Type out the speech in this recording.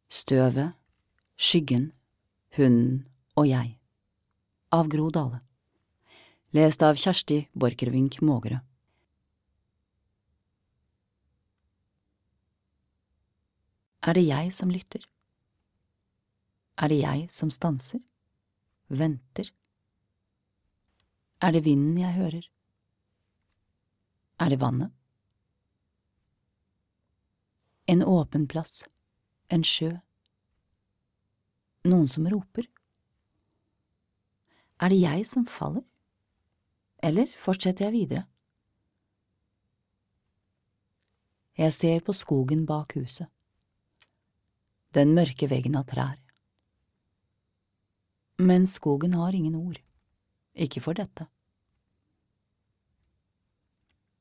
Støvet, skyggen, hunden og jeg. Av Gro Dale. Lest av Kjersti Borchgrevink Mågerød. Er det jeg som lytter? Er det jeg som stanser? Venter? Er det vinden jeg hører? Er det vannet? En åpen plass, en sjø. Noen som roper. Er det jeg som faller? Eller fortsetter jeg videre? Jeg ser på skogen bak huset. Den mørke veggen av trær. Men skogen har ingen ord. Ikke for dette.